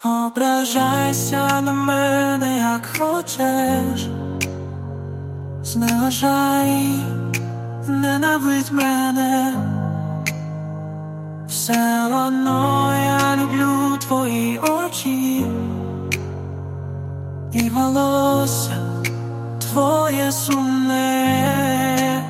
Ображайся на мене, як хочеш, зневажай, ненавидь мене. Все одно я люблю твої очі і волосся твоє сумне.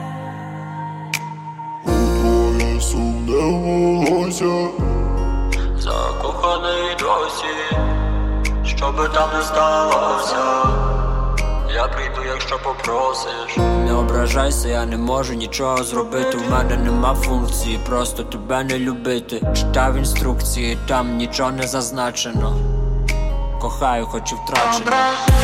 Твоє сумне волосся, Закоханий досі, що би там не сталося, я прийду, якщо попросиш. Не ображайся, я не можу нічого зробити. У мене нема функції, просто тебе не любити. Читав інструкції, там нічого не зазначено. Кохаю, хоч і втрачено.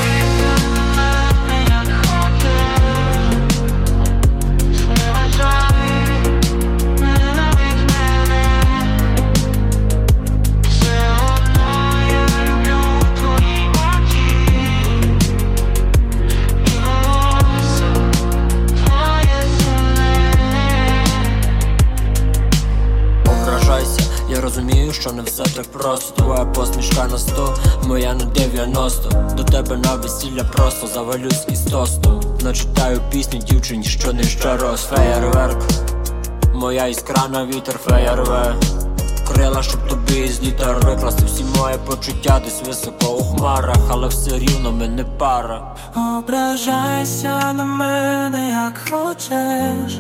Я розумію, що не все так просто. Твоя посмішка на 100, моя на 90. До тебе на весілля просто завалюсь із тостом. Начитаю пісню дівчині, що не щорос. Феєрверк, моя іскра на вітер, феєрверк. Крила, щоб тобі із літер викласти всі мої почуття десь високо у хмарах, але все рівно ми не пара. Ображайся на мене, як хочеш,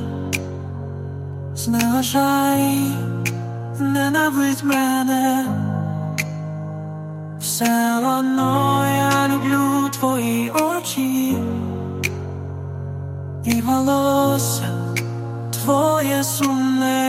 зневажай, ненавидь мене. Все одно я люблю твої очі і волосся твоє сумне.